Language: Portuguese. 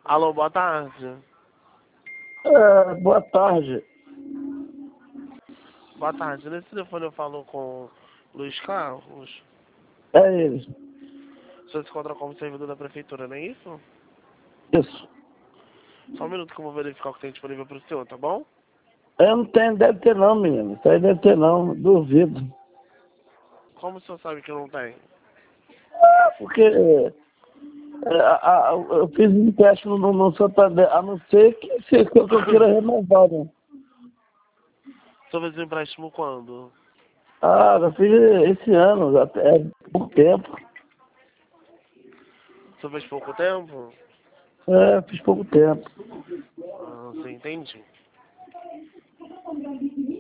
Alô, boa tarde. Boa tarde. Boa tarde. Nesse telefone eu falo com Luiz Carlos. É ele. O senhor se encontra como servidor da prefeitura, não é isso? Isso. Só um minuto que eu vou verificar o que tem disponível para o senhor, tá bom? Eu não tenho, deve ter não, menino. Isso aí deve ter não, duvido. Como o senhor sabe que não tem? Porque eu fiz um empréstimo no Santander, a não ser que eu queira renovar, né? O senhor fez o empréstimo quando? Eu fiz esse ano, até pouco tempo. O senhor fez pouco tempo? Fiz pouco tempo. Ah, sim, entendi.